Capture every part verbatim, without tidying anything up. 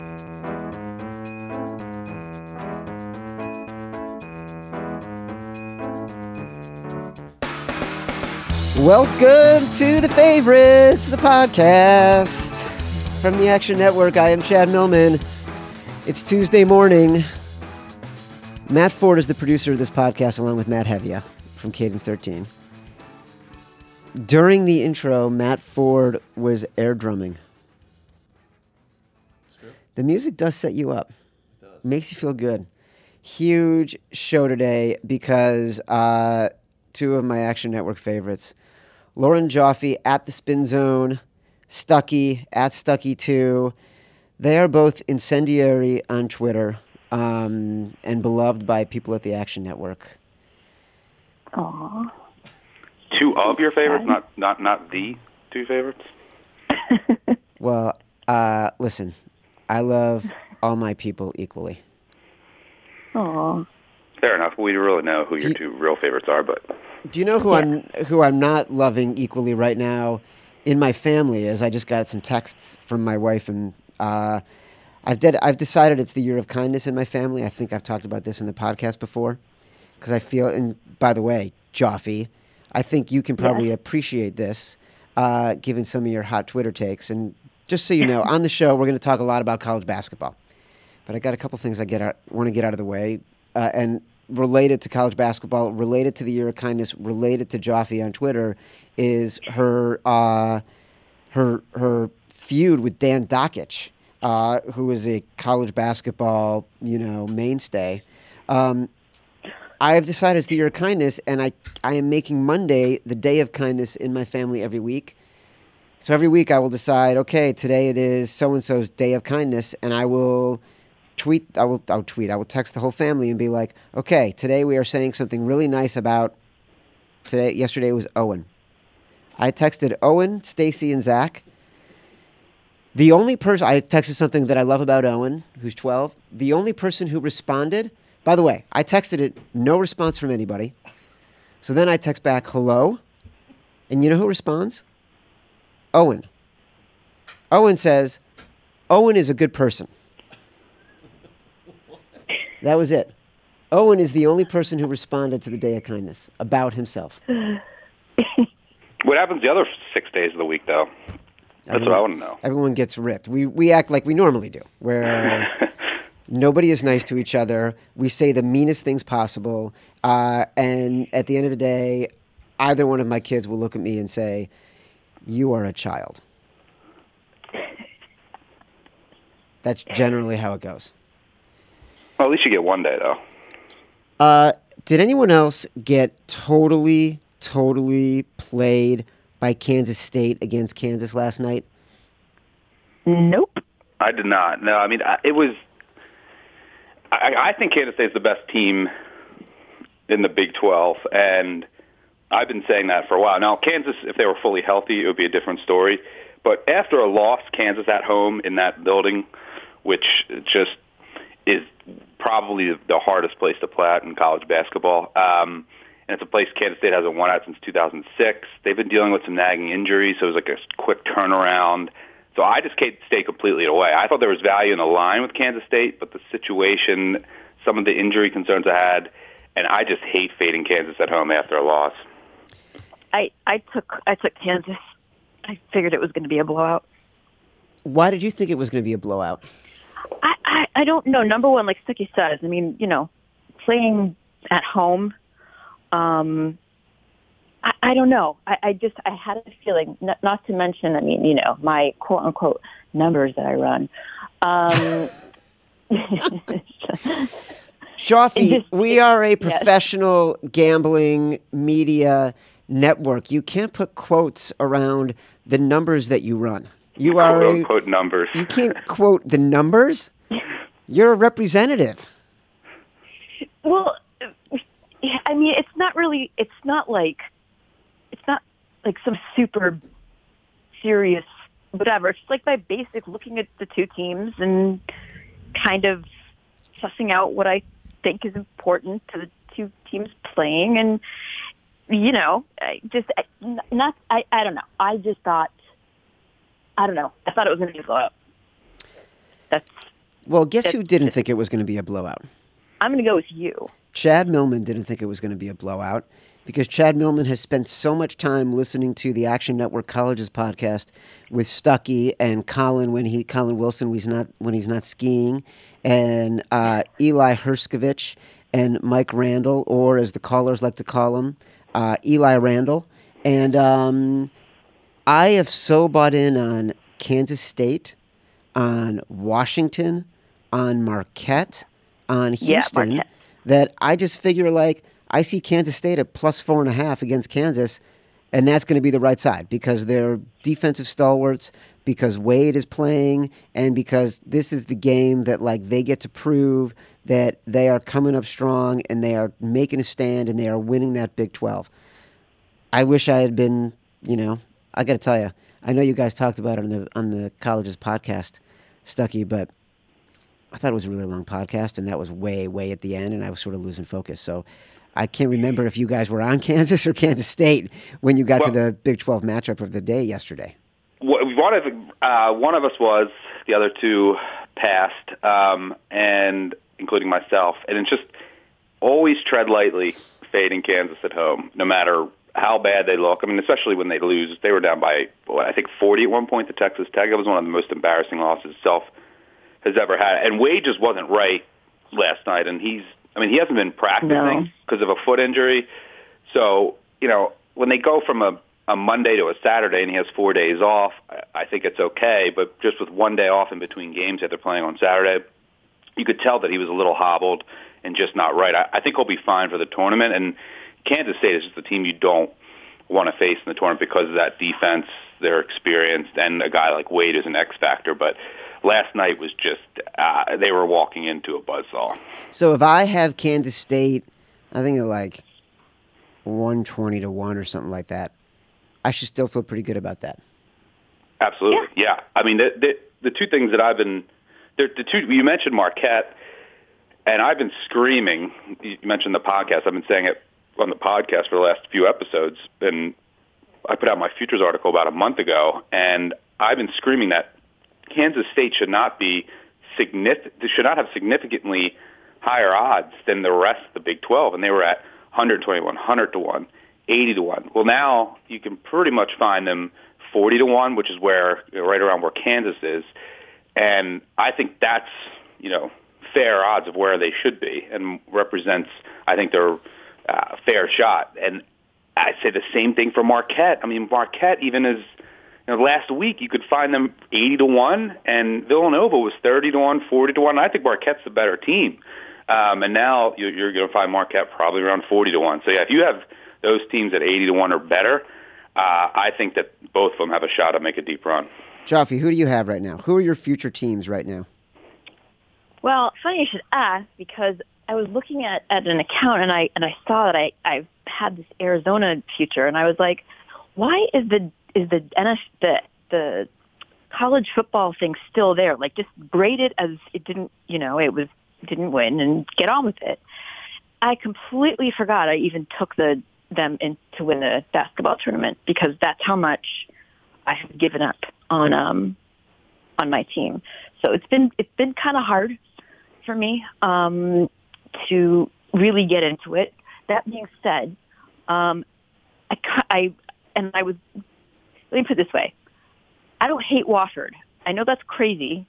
Welcome to The Favorites, the podcast from the Action Network. I am Chad Millman. It's Tuesday morning. Matt Ford is the producer of this podcast, along with Matt Hevia from Cadence thirteen. During the intro, Matt Ford was air drumming. The music does set you up. It does. Makes you feel good. Huge show today because uh, two of my Action Network favorites, Lauren Joffe at the Spin Zone, Stuckey at Stuckey two. They are both incendiary on Twitter um, and beloved by people at the Action Network. Aww. Two of your favorites, not not not the two favorites? Well, uh, listen, I love all my people equally. Aww. Fair enough. We really know who your you, two real favorites are, but do you know who yeah. I'm who I'm not loving equally right now in my family? As I just got some texts from my wife, and uh, I've did, I've decided it's the year of kindness in my family. I think I've talked about this in the podcast before, because I feel. And by the way, Joffe, I think you can probably yeah. appreciate this, uh, given some of your hot Twitter takes. And just so you know, on the show we're going to talk a lot about college basketball, but I got a couple things I get out, want to get out of the way, uh, and. Related to college basketball, related to the Year of Kindness, related to Joffe on Twitter, is her uh, her her feud with Dan Dakich, uh, who is a college basketball you know mainstay. Um, I have decided it's the Year of Kindness, and I I am making Monday the day of kindness in my family every week. So every week I will decide, okay, today it is so and so's day of kindness, and I will. Tweet. I will. I'll tweet. I will text the whole family and be like, "Okay, today we are saying something really nice about." Today, yesterday was Owen. I texted Owen, Stacy, and Zach. The only person I texted something that I love about Owen, who's twelve. The only person who responded. By the way, I texted it. No response from anybody. So then I text back, "Hello," and you know who responds? Owen. Owen says, "Owen is a good person." That was it. Owen is the only person who responded to the Day of Kindness about himself. What happens the other six days of the week, though? That's everyone, what I want to know. Everyone gets ripped. We we act like we normally do, where nobody is nice to each other. We say the meanest things possible. Uh, and at the end of the day, either one of my kids will look at me and say, "You are a child." That's generally how it goes. Well, at least you get one day, though. Uh, did anyone else get totally, totally played by Kansas State against Kansas last night? Nope. I did not. No, I mean, it was... I, I think Kansas State's the best team in the Big twelve, and I've been saying that for a while. Now, Kansas, if they were fully healthy, it would be a different story. But after a loss, Kansas at home in that building, which just is probably the hardest place to play at in college basketball. Um, and it's a place Kansas State hasn't won at since two thousand six. They've been dealing with some nagging injuries, so it was like a quick turnaround. So I just can't stay completely away. I thought there was value in the line with Kansas State, but the situation, some of the injury concerns I had, and I just hate fading Kansas at home after a loss. I, I took I took Kansas. I figured it was going to be a blowout. Why did you think it was going to be a blowout? I, I, I don't know. Number one, like Stuckey says, I mean, you know, playing at home, um, I, I don't know. I, I just, I had a feeling, not, not to mention, I mean, you know, my quote-unquote numbers that I run. Um, Joffe, just, we are a yes. professional gambling media network. You can't put quotes around the numbers that you run. You are quote, a, unquote numbers. You can't quote the numbers. You're a representative. Well, I mean, it's not really. It's not like. It's not like some super serious whatever. It's like my basic looking at the two teams and kind of sussing out what I think is important to the two teams playing, and you know, I just I, not. I I don't know. I just thought. I don't know. I thought it was going to be a blowout. That's Well, guess That's who didn't just- think it was going to be a blowout? I'm going to go with you. Chad Millman didn't think it was going to be a blowout because Chad Millman has spent so much time listening to the Action Network Colleges podcast with Stuckey and Colin when he Colin Wilson when he's not when he's not skiing, and uh, Eli Herskovich and Mike Randall, or as the callers like to call him, uh, Eli Randall. And um, I have so bought in on Kansas State, on Washington, on Marquette, on Yeah, Houston, Marquette. that I just figure like I see Kansas State at plus four and a half against Kansas, and that's going to be the right side because they're defensive stalwarts, because Wade is playing, and because this is the game that like they get to prove that they are coming up strong and they are making a stand and they are winning that Big twelve. I wish I had been, you know, I got to tell you, I know you guys talked about it on the on the college's podcast, Stuckey, but I thought it was a really long podcast, and that was way, way at the end, and I was sort of losing focus. So I can't remember if you guys were on Kansas or Kansas State when you got Well, to the Big twelve matchup of the day yesterday. One of uh, one of us was, the other two passed, um, and including myself. And it's just always tread lightly fading Kansas at home, no matter how bad they look. I mean, especially when they lose. They were down by, what, I think forty at one point to Texas Tech. That was one of the most embarrassing losses itself has ever had. And Wade just wasn't right last night, and he's, I mean, he hasn't been practicing because of a foot injury. So, you know, when they go from a, a Monday to a Saturday and he has four days off, I, I think it's okay. But just with one day off in between games that they're playing on Saturday, you could tell that he was a little hobbled and just not right. I, I think he'll be fine for the tournament. And Kansas State is just the team you don't want to face in the tournament because of that defense, their experience, and a guy like Wade is an X factor. But last night was just, uh, they were walking into a buzzsaw. So if I have Kansas State, I think at like one twenty to one or something like that, I should still feel pretty good about that. Absolutely, yeah. yeah. I mean, the, the the two things that I've been, the, the two you mentioned Marquette, and I've been screaming. You mentioned the podcast. I've been saying it on the podcast for the last few episodes, and I put out my futures article about a month ago, and I've been screaming that Kansas State should not be significant. They should not have significantly higher odds than the rest of the Big twelve, and they were at one twenty-one, one hundred to one, eighty to one. Well, now you can pretty much find them forty to one, which is where, you know, right around where Kansas is, and I think that's, you know, fair odds of where they should be, and represents, I think, their uh, fair shot. And I say the same thing for Marquette. I mean, Marquette, even as, you know, last week, you could find them eighty to one, and Villanova was thirty to one, forty to one. I think Marquette's the better team. Um, and now you're, you're going to find Marquette probably around forty to one. So, yeah, if you have those teams at eighty to one or better, uh, I think that both of them have a shot to make a deep run. Joffe, who do you have right now? Who are your future teams right now? Well, funny you should ask, because I was looking at, at an account and I and I saw that I I had this Arizona future, and I was like, why is the is the N F the the college football thing still there? Like, just grade it as it didn't, you know, it was didn't win and get on with it. I completely forgot I even took the them in to win the basketball tournament, because that's how much I have given up on um on my team. So it's been it's been kind of hard for me um, to really get into it. That being said, um, I, I and I was let me put it this way: I don't hate Wofford. I know that's crazy,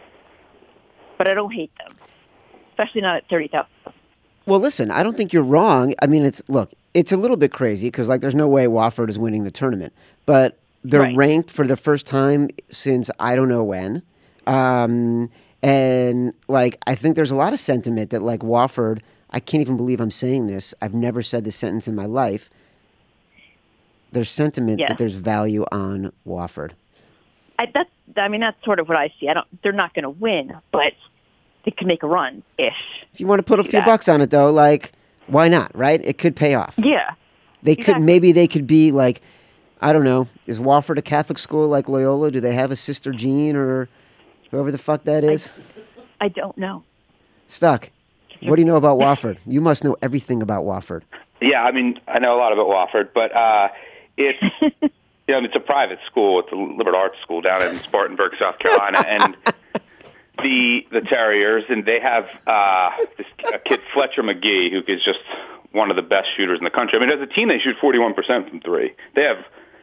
but I don't hate them, especially not at thirty thousand. Well, listen, I don't think you're wrong. I mean, it's look, it's a little bit crazy because, like, there's no way Wofford is winning the tournament, but they're Right. ranked for the first time since I don't know when. Um, and, like, I think there's a lot of sentiment that, like, Wofford, I can't even believe I'm saying this. I've never said this sentence in my life. There's sentiment Yes. that there's value on Wofford. I, that's I mean that's sort of what I see. I don't. They're not going to win, but they can make a run ish. If you want to put a Do few that. bucks on it, though, like, why not, right? It could pay off. Yeah. They could, Exactly. maybe they could be like, I don't know, is Wofford a Catholic school like Loyola? Do they have a Sister Jean or whoever the fuck that is? I don't know. Stuck. What do you know about Wofford? You must know everything about Wofford. Yeah, I mean, I know a lot about Wofford, but uh, it's, you know, it's a private school. It's a liberal arts school down in Spartanburg, South Carolina, and the the Terriers, and they have uh, this a kid Fletcher McGee, who is just one of the best shooters in the country. I mean, as a team, they shoot forty-one percent from three. They have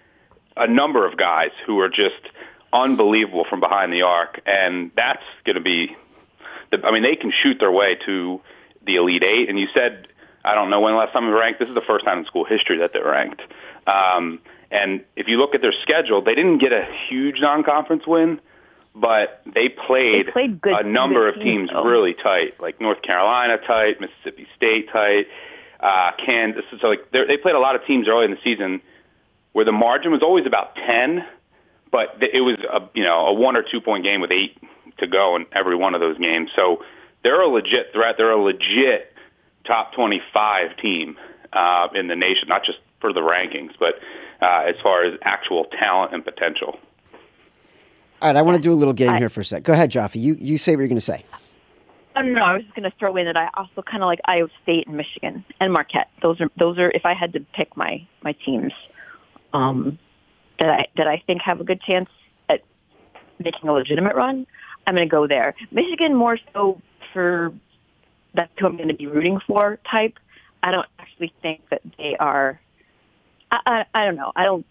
a number of guys who are just unbelievable from behind the arc, and that's going to be. The, I mean, they can shoot their way to the Elite Eight. And you said, I don't know when the last time they were ranked. This is the first time in school history that they're ranked. Um, and if you look at their schedule, they didn't get a huge non-conference win, but they played, they played good, a number good of teams though. really tight, like North Carolina tight, Mississippi State tight, uh, Kansas. So like they played a lot of teams early in the season where the margin was always about ten, but it was a you know a one or two point game with eight to go in every one of those games. So they're a legit threat. They're a legit top twenty-five team uh, in the nation, not just for the rankings, but uh, as far as actual talent and potential. All right, I want to do a little game I, here for a sec. Go ahead, Jaffe. You you say what you're going to say. I don't know. I was just going to throw in that I also kind of like Iowa State and Michigan and Marquette. Those are those are if I had to pick my my teams um, that I that I think have a good chance at making a legitimate run, I'm going to go there. Michigan more so for that's who I'm going to be rooting for type. I don't actually think that they are. I, I, I don't know. I don't.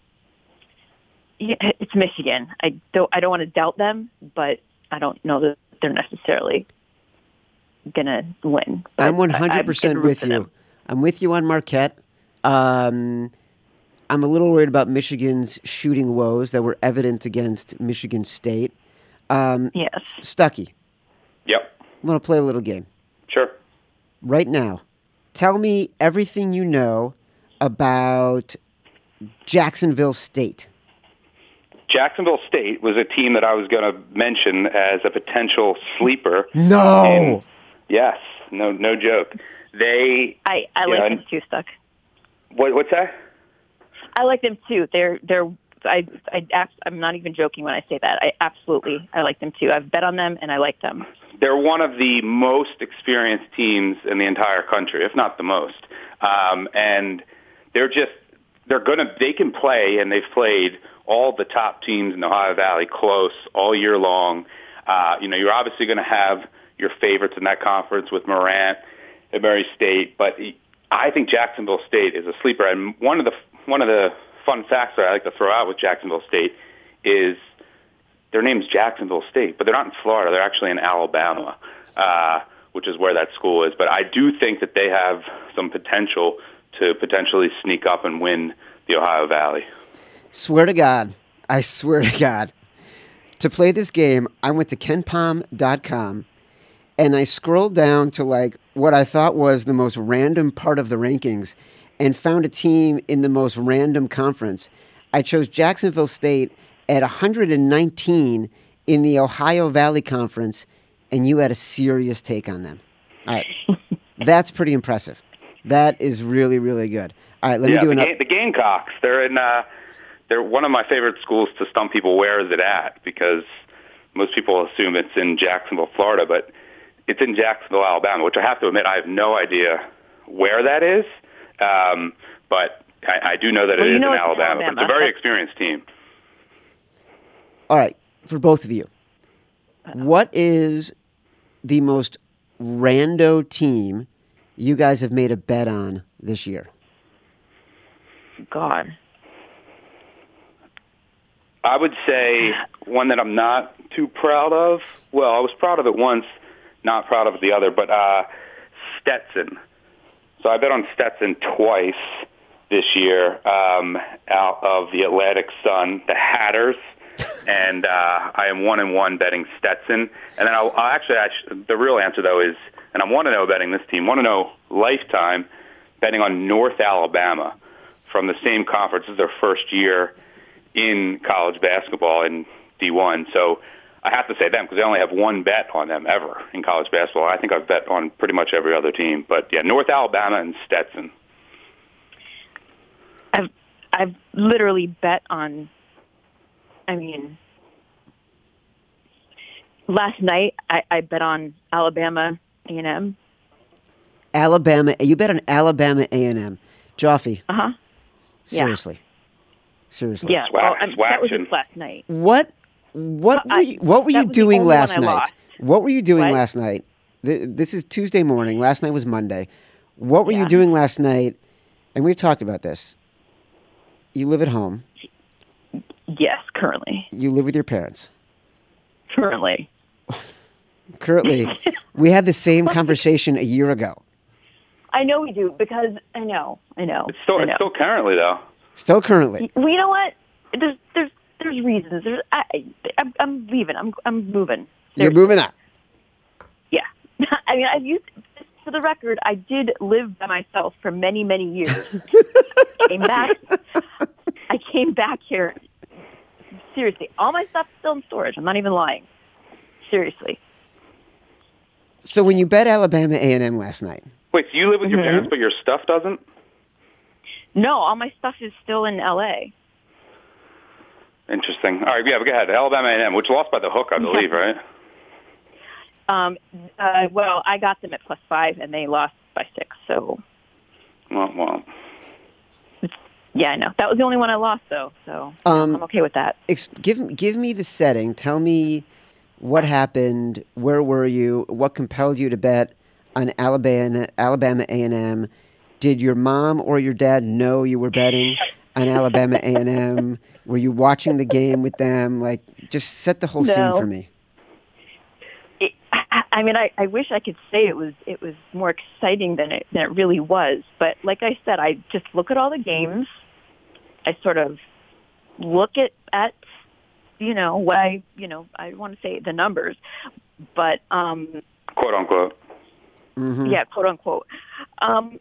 Yeah, it's Michigan. I don't. I don't want to doubt them, but I don't know that they're necessarily gonna win. But I'm one hundred percent with you. Them. I'm with you on Marquette. Um, I'm a little worried about Michigan's shooting woes that were evident against Michigan State. Um, yes. Stuckey. Yep. I'm going to play a little game. Sure. Right now, tell me everything you know about Jacksonville State. Jacksonville State was a team that I was going to mention as a potential sleeper. No. In, yes. No. No joke. They. I, I like know, them too, Stuck. What, what's that? I like them too. They're they're. I I I'm not even joking when I say that. I absolutely I like them too. I've bet on them and I like them. They're one of the most experienced teams in the entire country, if not the most. Um, and they're just they're gonna they can play, and they've played all the top teams in the Ohio Valley close all year long. Uh, you know, you're obviously going to have your favorites in that conference with Morant and Murray State, but I think Jacksonville State is a sleeper. And one of the one of the fun facts that I like to throw out with Jacksonville State is their name's Jacksonville State, but they're not in Florida. They're actually in Alabama, uh, which is where that school is. But I do think that they have some potential to potentially sneak up and win the Ohio Valley. Swear to God, I swear to God, to play this game, I went to ken pom dot com and I scrolled down to like what I thought was the most random part of the rankings and found a team in the most random conference. I chose Jacksonville State at one hundred nineteen in the Ohio Valley Conference, and you had a serious take on them. All right. That's pretty impressive. That is really, really good. All right, let yeah, me do the another. Ga- the Gamecocks, they're in uh, they're one of my favorite schools to stump people. Where is it at? Because most people assume it's in Jacksonville, Florida, but it's in Jacksonville, Alabama, which I have to admit I have no idea where that is. Um, but I, I do know that well, it is in Alabama. Alabama. But it's a very experienced team. All right, for both of you, what is the most rando team you guys have made a bet on this year? God. I would say one that I'm not too proud of. Well, I was proud of it once, not proud of the other, but uh, Stetson. So I bet on Stetson twice this year um, out of the Atlantic Sun, the Hatters, and uh, I am one and one betting Stetson. And then I'll, I'll actually, I sh- the real answer though is, and I'm one and zero betting this team, one and zero lifetime betting on North Alabama from the same conference. This is their first year in college basketball in D one. So I have to say them because I only have one bet on them ever in college basketball. I think I've bet on pretty much every other team. But, yeah, North Alabama and Stetson. I've I've literally bet on, I mean, last night I, I bet on Alabama A and M. Alabama, you bet on Alabama A and M. Jaffe. Uh-huh. Seriously. Yeah. Seriously. Yeah, well, I mean, that was just last night. What What I, were you, what were you that was doing the only last one I night? lost. What were you doing What? last night? Th- This is Tuesday morning. Last night was Monday. What were you Yeah. doing last night? And we've talked about this. You live at home. Yes, currently. You live with your parents. Currently. Currently, we had the same conversation a year ago. I know we do because I know, I know. It's still I it's know. still currently though. Still currently. Well, you know what? There's there's there's reasons. There's I, I'm, I'm leaving. I'm I'm moving. You're Seriously. moving up. Yeah. I mean, I've used, for the record, I did live by myself for many, many years. came back. I came back here. Seriously, all my stuff's still in storage. I'm not even lying. Seriously. So when you bet Alabama A and M last night, Wait, so you live with your Mhm. parents, but your stuff doesn't? No, all my stuff is still in L A. Interesting. All right, yeah, but go ahead. Alabama A and M, which lost by the hook, I believe, right? Um, uh, well, I got them at plus five, and they lost by six. So, Well, well. yeah, I know. That was the only one I lost, though. So Um, I'm okay with that. ex- give give me the setting. Tell me what happened. Where were you? What compelled you to bet on Alabama Alabama A and M? Did your mom or your dad know you were betting on Alabama A and M? Were you watching the game with them? Like, just set the whole scene No. for me. It, I, I mean, I, I wish I could say it was it was more exciting than it than it really was. But like I said, I just look at all the games. I sort of look at at you know what I you know I want to say the numbers, but um, Quote unquote. Mhm. yeah, quote unquote. Um,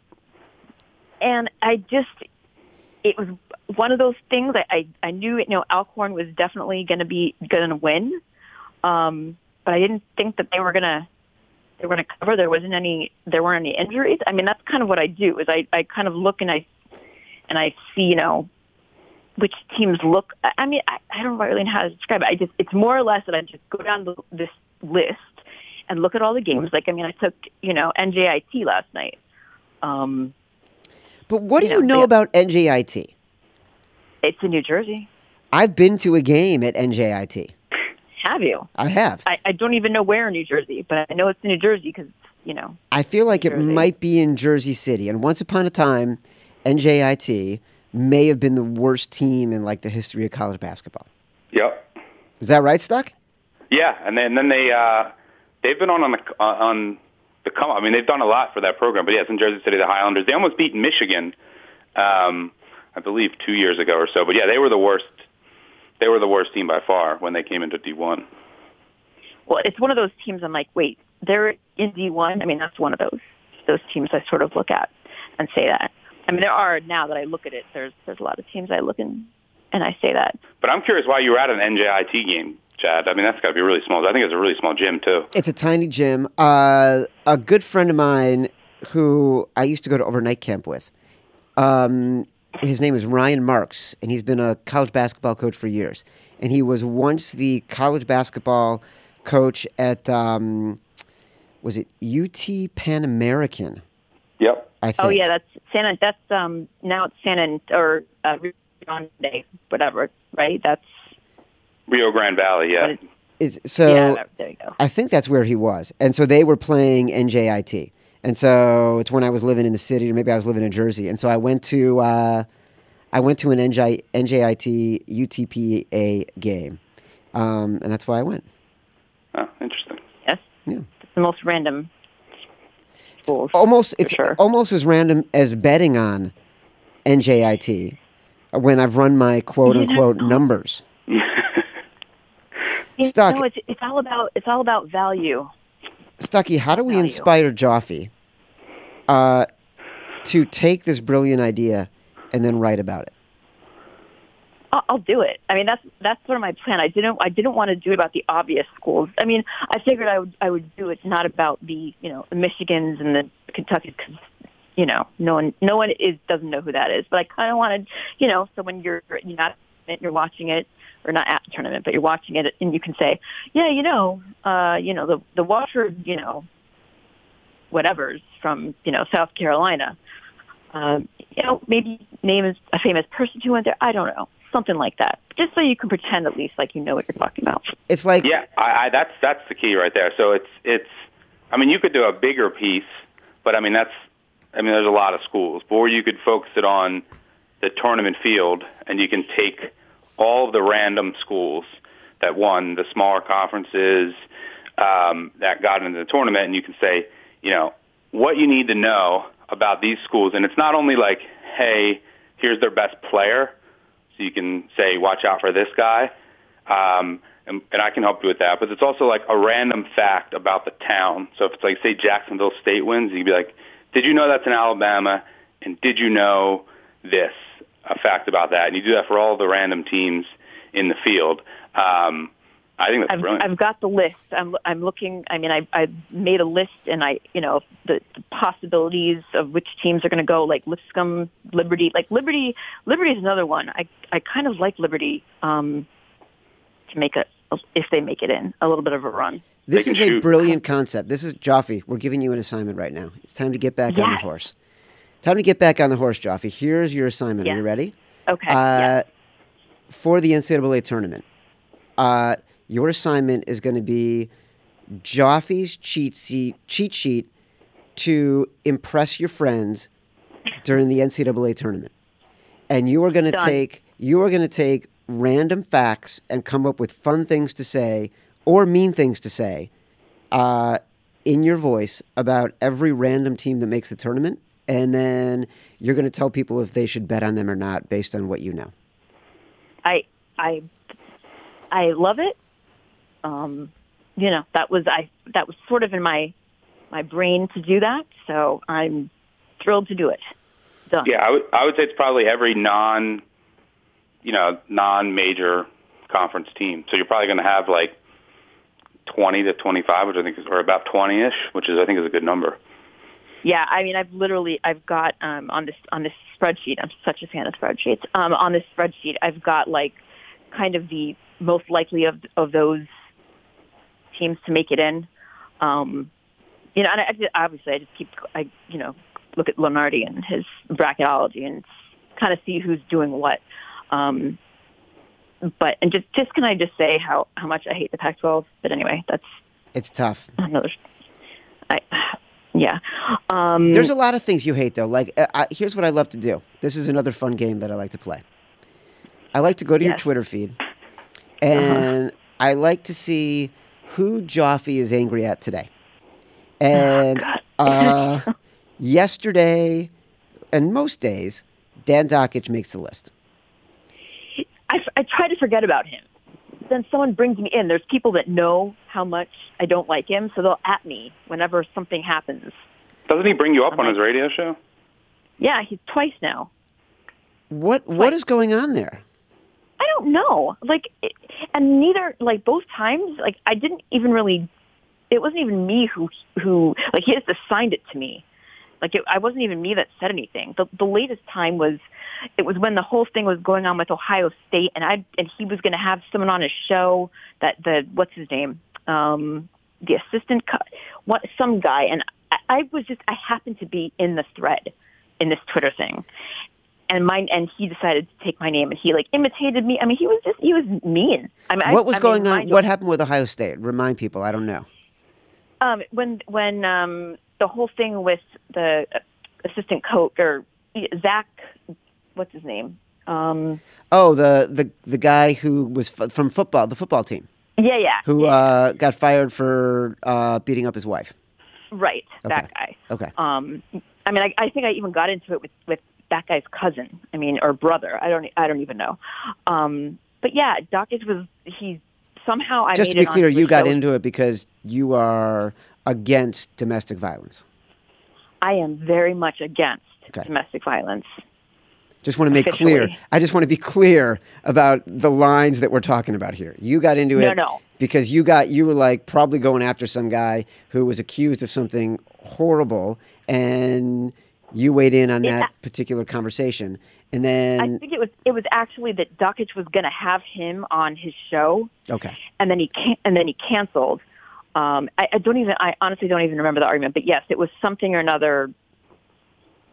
and I just, it was one of those things. I, I, I knew, you know, Alcorn was definitely going to be going to win, um, but I didn't think that they were going to they were going to cover. There wasn't any, there weren't any injuries. I mean, that's kind of what I do. Is I, I kind of look and I and I see, you know, which teams look. I mean, I, I don't really know how to describe it. I just, it's more or less that I just go down the, this list and look at all the games. Like, I mean, I took, you know, N J I T last night. Um, But what do you you know, know they- about N J I T? it's in New Jersey. I've been to a game at N J I T. Have you? I have. I, I don't even know where in New Jersey, but I know it's in New Jersey because, you know. I feel like it Jersey. might be in Jersey City. And once upon a time, N J I T may have been the worst team in like the history of college basketball. Yep. Is that right, Stuck? Yeah, and then then they uh, they've been on on the on the come. I mean, they've done a lot for that program. But yes, in Jersey City, the Highlanders, they almost beat Michigan, um, I believe, two years ago or so. But yeah, they were the worst. They were the worst team by far when they came into D one. Well, it's one of those teams I'm like, wait, they're in D one? I mean, that's one of those those teams I sort of look at and say that. I mean, there are, now that I look at it, there's there's a lot of teams I look in and I say that. But I'm curious why you were at an N J I T game, Chad. I mean, that's got to be really small. I think it's a really small gym, too. It's a tiny gym. Uh, a good friend of mine who I used to go to overnight camp with, um, his name is Ryan Marks, and he's been a college basketball coach for years. And he was once the college basketball coach at, um, was it U T Pan American? Yep. I think. Oh, yeah, that's Santa, that's, um, now it's Santa, or uh, Rio Grande, whatever, right? That's, Rio Grande Valley, yeah. what is- Is, so yeah, there you go. I think that's where he was. And so they were playing N J I T. And so it's when I was living in the city, or maybe I was living in Jersey. And so I went to uh, I went to an N J, N J I T U T P A game. Um, and that's why I went. Oh, interesting. Yes. Yeah. It's the most random schools. Almost for it's sure. almost as random as betting on N J I T when I've run my quote You unquote know. numbers. You Stuck. know, it's, it's all about, it's all about value. Stucky, how do we Value. inspire Joffe uh, to take this brilliant idea and then write about it? I'll, I'll do it. I mean, that's that's sort of my plan. I didn't I didn't want to do it about the obvious schools. I mean, I figured I would I would do it not about the you know the Michigans and the Kentuckys because you know no one no one is doesn't know who that is. But I kind of wanted you know so when you're you're not you're watching it or not at the tournament, but you're watching it and you can say, yeah, you know, uh, you know the the Wofford, you know, whatever's from you know South Carolina. Um, you know, maybe name is a famous person who went there. I don't know. something like that, just so you can pretend at least like you know what you're talking about. It's like Yeah, I, I, that's that's the key right there. So it's it's. I mean, you could do a bigger piece, but I mean that's. I mean, there's a lot of schools, or you could focus it on the tournament field, and you can take all of the random schools that won the smaller conferences um, that got into the tournament, and you can say, you know, what you need to know about these schools. And it's not only like, hey, here's their best player, so you can say, watch out for this guy, um, and, and I can help you with that. But it's also like a random fact about the town. So if it's like, say, Jacksonville State wins, you'd be like, did you know that's in Alabama, and did you know this, a fact about that? And you do that for all the random teams in the field. Um, I think that's I've, brilliant. I've got the list. I'm I'm looking. I mean, I I made a list, and I you know the, the possibilities of which teams are going to go. Like Lipscomb, Liberty. Like Liberty. Liberty is another one. I I kind of like Liberty um, to make a if they make it in a little bit of a run. This They is can a shoot. brilliant concept. This is Joffe. We're giving you an assignment right now. It's time to get back on the Yes. horse. Time to get back on the horse, Joffe. Here's your assignment. Yeah. Are you ready? Okay. Uh, yeah. For the N C double A tournament, uh, your assignment is going to be Joffe's cheat sheet, cheat sheet to impress your friends during the N C double A tournament. And you are going to Done. take you are going to take random facts and come up with fun things to say or mean things to say uh, in your voice about every random team that makes the tournament. And then you're going to tell people if they should bet on them or not based on what you know. I I I love it. Um, you know, that was I that was sort of in my my brain to do that, so I'm thrilled to do it. Done. Yeah, I would, I would say it's probably every non, you know, non-major conference team. So you're probably going to have like twenty to twenty-five, which I think is, or about twenty-ish, which is I think is a good number. Yeah, I mean, I've literally, I've got um, on this on this spreadsheet. I'm such a fan of spreadsheets. Um, on this spreadsheet, I've got like kind of the most likely of of those teams to make it in. Um, you know, and I, I, obviously, I just keep, I you know, look at Lenardi and his bracketology and kind of see who's doing what. Um, but and just just can I just say how how much I hate the Pac twelve? But anyway, that's It's tough. another. I. Yeah. Um, There's a lot of things you hate, though. Like, uh, I, here's what I love to do. This is another fun game that I like to play. I like to go to your Yes. Twitter feed, and Uh-huh. I like to see who Joffe is angry at today. And uh, yesterday, and most days, Dan Dockich makes the list. I, I try to forget about him. Then someone brings me in. There's people that know how much I don't like him, so they'll at me whenever something happens. Doesn't he bring you up on his radio show? Yeah, he's twice now. What What is going on there? I don't know. Like, it, and neither, like, both times, like, I didn't even really, it wasn't even me who, who like, he just assigned it to me. Like, it, I wasn't even me that said anything. The, the latest time was, it was when the whole thing was going on with Ohio State, and I and he was going to have someone on his show that the what's his name, um, the assistant, co- what some guy, and I, I was just I happened to be in the thread in this Twitter thing, and mine and he decided to take my name, and he like imitated me. I mean, he was just he was mean. I mean, What was I, I going mean, on? mind What you, happened with Ohio State? Remind people. I don't know. Um, when when um, the whole thing with the assistant coach or Zach. What's his name? Um, Oh, the, the the guy who was f- from football, the football team, yeah, yeah. who yeah. uh, got fired for uh, beating up his wife. Right, Okay. that guy. Okay. Um, I mean, I, I think I even got into it with, with that guy's cousin. I mean, or brother. I don't. I don't even know. Um, but yeah, Dockage was. He somehow I Just made to be it clear, onto you the got show. into it because you are against domestic violence. I am very much against Okay. domestic violence. Just want to make Officially. clear. I just want to be clear about the lines that we're talking about here. You got into No, it no. because you got you were like probably going after some guy who was accused of something horrible, and you weighed in on Yeah. that particular conversation. And I then think it was. It was actually that Dockage was going to have him on his show. okay, and then he can- and then he canceled. Um, I, I don't even. I honestly don't even remember the argument. But yes, it was something or another.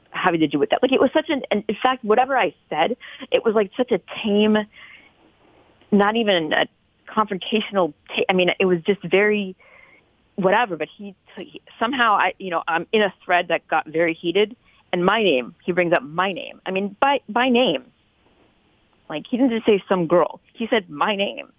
having to do with that. Like, it was such an, and in fact, whatever I said, it was like such a tame, not even a confrontational, ta- I mean, it was just very whatever, but he, he, somehow I, you know, I'm in a thread that got very heated, and my name, he brings up my name. I mean, by, by name. Like, he didn't just say some girl. He said my name.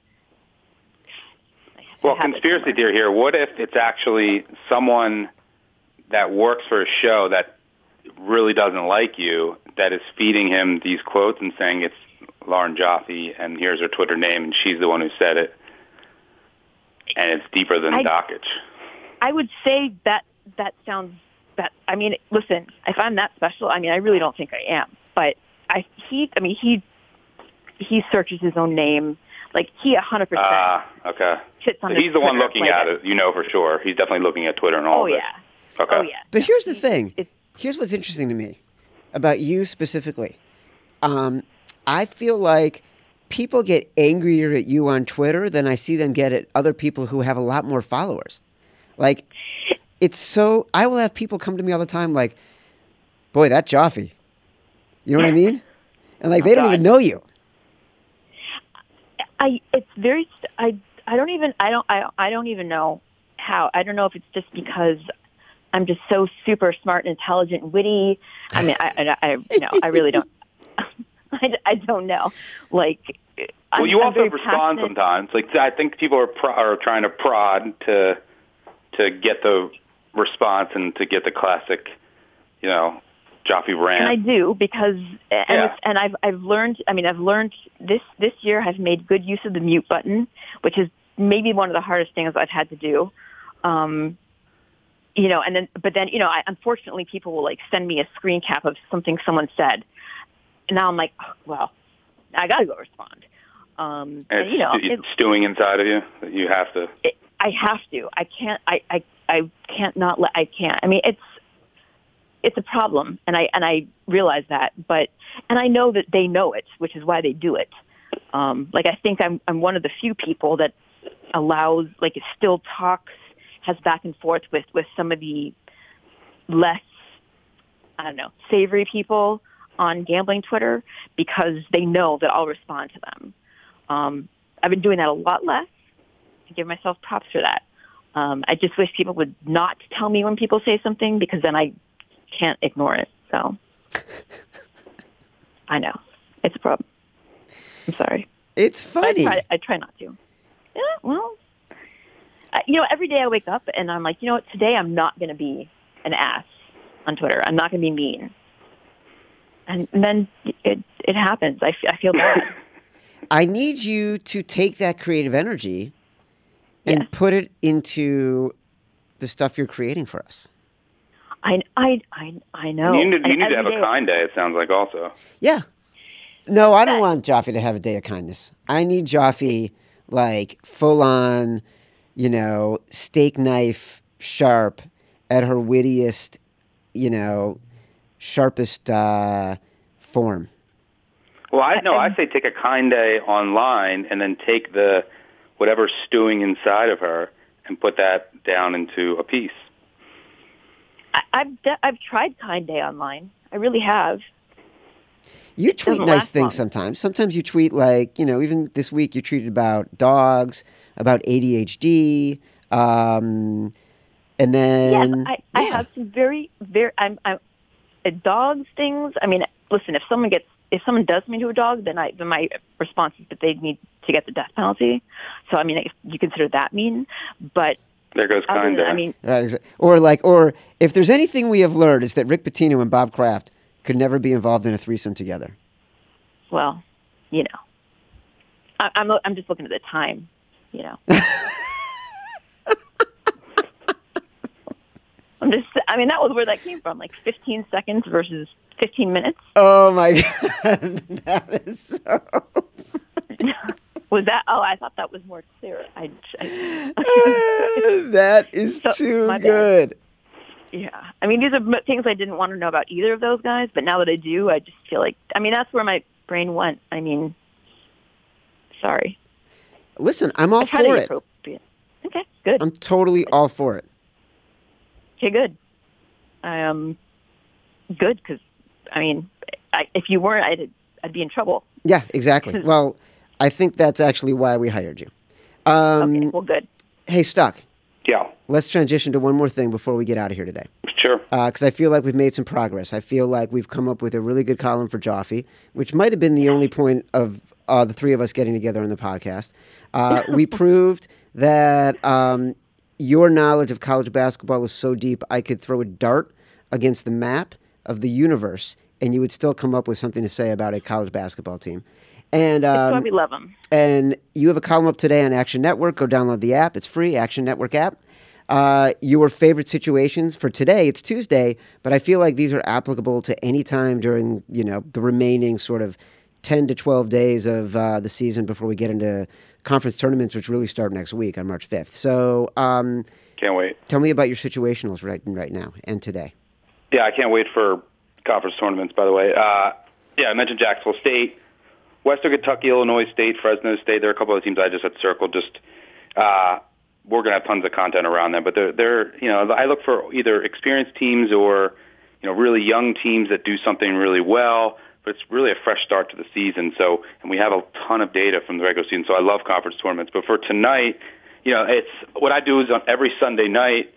Well, conspiracy theory here. What if it's actually someone that works for a show that really doesn't like you that is feeding him these quotes and saying it's Lauren Joffe and here's her Twitter name and she's the one who said it, and it's deeper than I, Dockage? I would say that that sounds that. I mean, listen, if I'm that special, I mean, I really don't think I am. But I he, I mean, he he searches his own name. Like, he one hundred percent. Ah, okay. Sits on so he's the Twitter, one looking like at it, you know for sure. He's definitely looking at Twitter and all oh, of it. Yeah. Okay. Oh, yeah. But No, here's the he- thing. it's- Here's what's interesting to me about you specifically. Um, I feel like people get angrier at you on Twitter than I see them get at other people who have a lot more followers. Like, it's so... I will have people come to me all the time like, boy, that Joffe. You know what I mean? And, like, they don't God. even know you. I it's very st- I I don't even I don't I I don't even know how. I don't know if it's just because I'm just so super smart and intelligent and witty. I mean, I I, I you know I really don't. I, I don't know. Like, Well, I'm, you I'm also very respond passionate. sometimes. Like, I think people are pro- are trying to prod to to get the response and to get the classic, you know, Joffe rant. And I do because, and, Yeah. it's, and I've I've learned. I mean, I've learned this this year. I've made good use of the mute button, which is maybe one of the hardest things I've had to do. Um, you know, and then but then you know, I, unfortunately, people will like send me a screen cap of something someone said, and now I'm like, oh, well, I got to go respond. Um, and and, it's you know, stu- it, stewing inside of you. That you have to. it, I have to. I can't. I, I I can't not let. I can't. I mean, it's. It's a problem, and I and I realize that, but and I know that they know it, which is why they do it. Um, like, I think I'm I'm one of the few people that allows, like, it still talks, has back and forth with with some of the less, I don't know, savory people on gambling Twitter, because they know that I'll respond to them. Um, I've been doing that a lot less. I give myself props for that. Um, I just wish people would not tell me when people say something, because then I can't ignore it. So I know it's a problem. I'm sorry. It's But I funny. try, I try not to. Yeah, well, I, you know, every day I wake up and I'm like, you know what? Today I'm not going to be an ass on Twitter. I'm not going to be mean. And, and then it it happens. I, f- I feel bad. I need you to take that creative energy and Yes. put it into the stuff you're creating for us. I, I, I, I know. You need, you And need to have every a day- kind day. It sounds like also. Yeah. No, I don't want Joffe to have a day of kindness. I need Joffe, like, full on, you know, steak knife sharp at her wittiest, you know, sharpest uh, form. Well, I no, I say take a kind day online and then take the whatever's stewing inside of her and put that down into a piece. I, I've de- I've tried Kind Day online. I really have. You tweet doesn't nice last things long. sometimes. Sometimes you tweet like, you know, even this week you tweeted about dogs, about A D H D, um, and then... Yes, I, I yeah. have some very, very, I'm, I'm, uh, dogs things. I mean, listen, if someone gets, if someone does something to a dog, then I, then my response is that they need to get the death penalty. So, I mean, if you consider that mean, but There goes other kind than, day. I mean, Right, exa- or like, or if there's anything we have learned, is that Rick Pitino and Bob Kraft could never be involved in a threesome together. well, you know, I, I'm, I'm just looking at the time, you know. I'm just, I mean, that was where that came from, like fifteen seconds versus fifteen minutes. Oh my god, that is so. Was that? Oh, I thought that was more clear. I, I that is So, too my bad. good. yeah. I mean, these are m- things I didn't want to know about either of those guys, but now that I do, I just feel like, I mean, that's where my brain went. I mean, sorry. Listen, I'm all I try to for be it. appropriate. Okay, good. I'm totally all for it. Okay, good. I um, good because, I mean, I, if you weren't, I'd, I'd be in trouble. Yeah, exactly. Well, I think that's actually why we hired you. Um, okay, well, good. Hey, Stuck. Yeah. Let's transition to one more thing before we get out of here today. Sure. Because uh, I feel like we've made some progress. I feel like we've come up with a really good column for Joffy, which might have been the only point of uh, the three of us getting together on the podcast. Uh, we proved that um, your knowledge of college basketball is so deep, I could throw a dart against the map of the universe, and you would still come up with something to say about a college basketball team. And um, That's why we love them. And you have a column up today on Action Network. Go download the app. It's free, Action Network app. Uh, your favorite situations for today. It's Tuesday, but I feel like these are applicable to any time during, you know, the remaining sort of ten to twelve days of uh, the season before we get into conference tournaments, which really start next week on March fifth. So um, can't wait. Tell me about your situationals right, right now and today. Yeah, I can't wait for conference tournaments, by the way. Uh, yeah, I mentioned Jacksonville State. Western Kentucky, Illinois State, Fresno State. There are a couple of teams I just had circled. Just uh, we're going to have tons of content around them, but they're, they're, you know, I look for either experienced teams or, you know, really young teams that do something really well. But it's really a fresh start to the season. So, and we have a ton of data from the regular season. So I love conference tournaments. But for tonight, you know, it's what I do is on every Sunday night,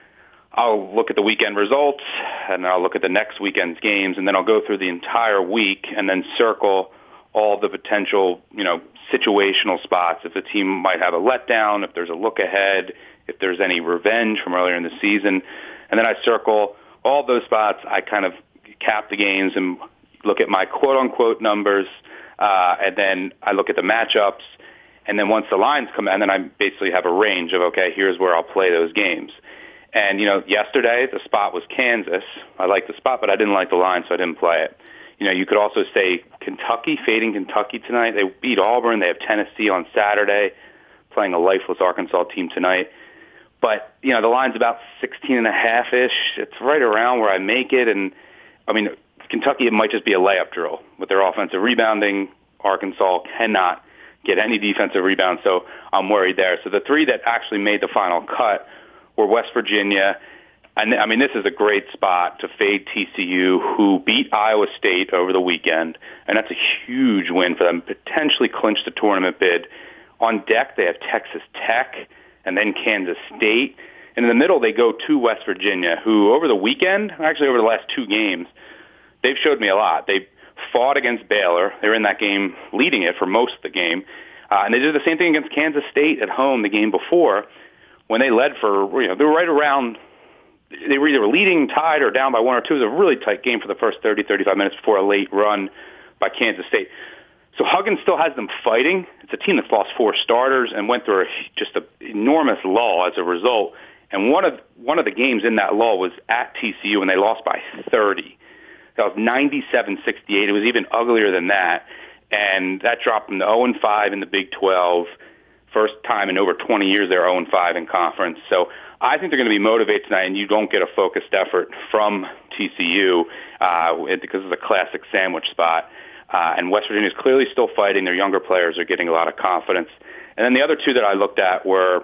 I'll look at the weekend results, and I'll look at the next weekend's games, and then I'll go through the entire week and then circle all the potential, you know, situational spots. If the team might have a letdown, if there's a look ahead, if there's any revenge from earlier in the season. And then I circle all those spots. I kind of cap the games and look at my quote-unquote numbers, uh, and then I look at the matchups. And then once the lines come in, then I basically have a range of, okay, here's where I'll play those games. And, you know, yesterday the spot was Kansas. I liked the spot, but I didn't like the line, so I didn't play it. You know, you could also say Kentucky, fading Kentucky tonight. They beat Auburn. They have Tennessee on Saturday, playing a lifeless Arkansas team tonight. But, you know, the line's about sixteen and a half-ish. It's right around where I make it. And, I mean, Kentucky, it might just be a layup drill with their offensive rebounding. Arkansas cannot get any defensive rebounds, so I'm worried there. So the three that actually made the final cut were West Virginia. And I mean, this is a great spot to fade T C U, who beat Iowa State over the weekend, and that's a huge win for them, potentially clinch the tournament bid. On deck, they have Texas Tech and then Kansas State. And in the middle, they go to West Virginia, who over the weekend, actually over the last two games, they've showed me a lot. They fought against Baylor. They were in that game leading it for most of the game. Uh, and they did the same thing against Kansas State at home the game before when they led for, you know, they were right around, they were either leading, tied, or down by one or two. It was a really tight game for the first thirty, thirty-five minutes before a late run by Kansas State. So Huggins still has them fighting. It's a team that's lost four starters and went through a, just an enormous lull as a result. And one of one of the games in that lull was at T C U, and they lost by thirty. That was ninety-seven sixty-eight. It was even uglier than that. And that dropped them to oh and five in the Big twelve. First time in over twenty years they're oh and five in conference. So I think they're going to be motivated tonight, and you don't get a focused effort from T C U uh, because it's a classic sandwich spot. Uh, and West Virginia is clearly still fighting. Their younger players are getting a lot of confidence. And then the other two that I looked at were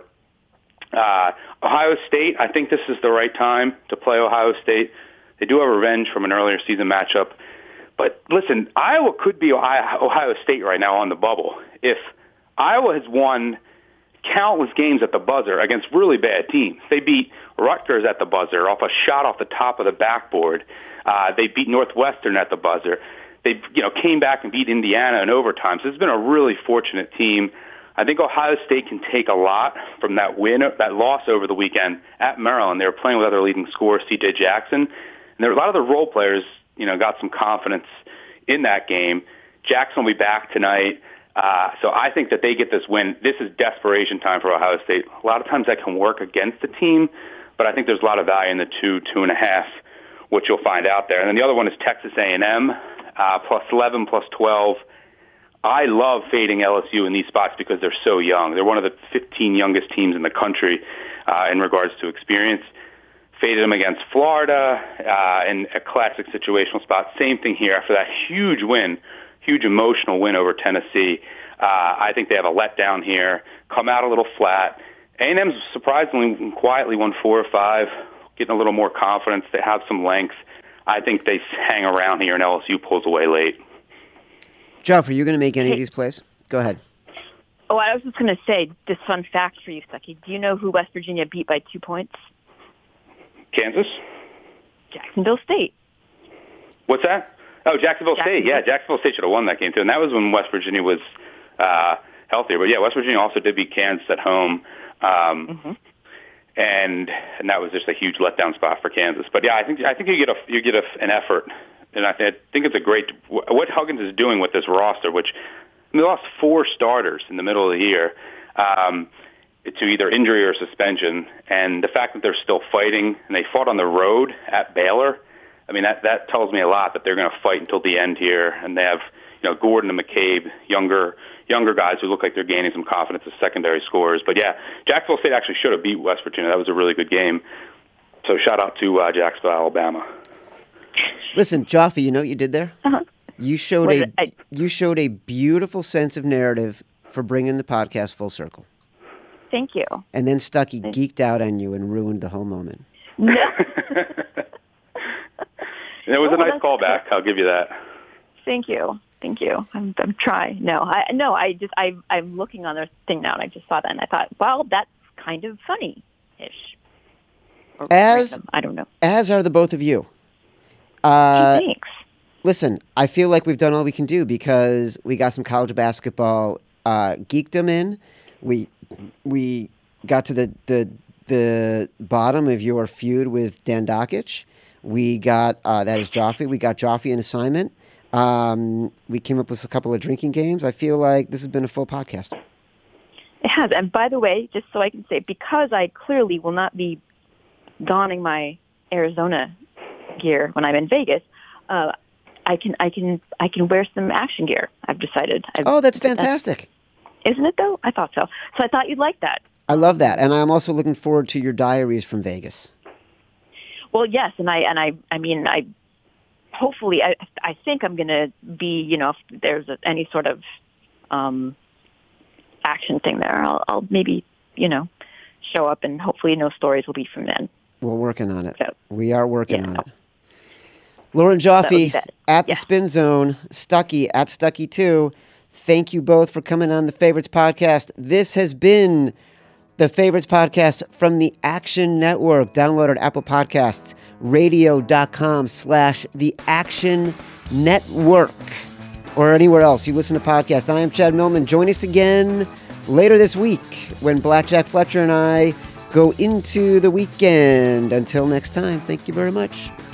uh, Ohio State. I think this is the right time to play Ohio State. They do have revenge from an earlier season matchup. But listen, Iowa could be Ohio State right now on the bubble. If Iowa has won countless games at the buzzer against really bad teams. They beat Rutgers at the buzzer off a shot off the top of the backboard. Uh, they beat Northwestern at the buzzer. They, you know, came back and beat Indiana in overtime. So it's been a really fortunate team. I think Ohio State can take a lot from that win, that loss over the weekend at Maryland. They were playing with other leading scorer, C J Jackson. And there were a lot of the role players, you know, got some confidence in that game. Jackson will be back tonight. Uh, so I think that they get this win. This is desperation time for Ohio State. A lot of times that can work against the team, but I think there's a lot of value in the two, two and a half, which you'll find out there. And then the other one is Texas A and M, uh, plus eleven, plus twelve. I love fading L S U in these spots because they're so young. They're one of the fifteen youngest teams in the country uh, in regards to experience. Faded them against Florida uh, in a classic situational spot. Same thing here after that huge win. Huge emotional win over Tennessee. Uh, I think they have a letdown here, come out a little flat. A and M's surprisingly quietly won four or five, getting a little more confidence. They have some length. I think they hang around here and L S U pulls away late. Jeff, are you going to make any of these plays? Go ahead. Oh, I was just going to say, this fun fact for you, Stuckey. Do you know who West Virginia beat by two points? Kansas? Jacksonville State. What's that? Oh, Jacksonville, Jacksonville. State. Yeah, Jacksonville State should have won that game, too. And that was when West Virginia was uh, healthier. But, yeah, West Virginia also did beat Kansas at home. Um, mm-hmm. And and that was just a huge letdown spot for Kansas. But, yeah, I think I think you get a you get a, an effort. And I, th- I think it's a great – what Huggins is doing with this roster, which – they lost four starters in the middle of the year um, to either injury or suspension, and the fact that they're still fighting, and they fought on the road at Baylor, I mean, that, that tells me a lot that they're going to fight until the end here, and they have, you know, Gordon and McCabe, younger younger guys who look like they're gaining some confidence as secondary scorers. But, yeah, Jacksonville State actually should have beat West Virginia. That was a really good game. So shout out to uh, Jacksonville, Alabama. Listen, Joffe, you know what you did there? Uh-huh. You showed Was a it- I- you showed a beautiful sense of narrative for bringing the podcast full circle. Thank you. And then Stuckey geeked out on you and ruined the whole moment. No. It was Oh, a nice that's- callback. I'll give you that. Thank you. Thank you. I'm, I'm trying. No, I no. I just I I'm looking on their thing now, and I just saw that, and I thought, well, that's kind of funny-ish. Or As- random. I don't know. As are the both of you. Uh, Hey, thanks. Listen, I feel like we've done all we can do because we got some college basketball uh, geekdom in. We we got to the, the the bottom of your feud with Dan Dockich. We got uh, that is Joffe. We got Joffe an assignment. Um, we came up with a couple of drinking games. I feel like this has been a full podcast. It has. And by the way, just so I can say, because I clearly will not be donning my Arizona gear when I'm in Vegas, uh, I can I can I can wear some action gear. I've decided. I've, Oh, that's fantastic. Isn't it though? I thought so. So I thought you'd like that. I love that, and I'm also looking forward to your diaries from Vegas. Well, yes, and I and I I mean I hopefully I I think I'm going to be, you know, if there's a, any sort of um, action thing there, I'll, I'll maybe, you know, show up, and hopefully no stories will be from then. We're working on it. So, we are working yeah. on it. Lauren That would be Joffe bad. at the Yeah. Spin Zone, Stuckey at Stuckey two. Thank you both for coming on the Favorites Podcast. This has been the Favorites Podcast from the Action Network. Download it at Apple Podcasts, radio.com slash the Action Network, or anywhere else you listen to podcasts. I am Chad Millman. Join us again later this week when Blackjack Fletcher and I go into the weekend. Until next time, thank you very much.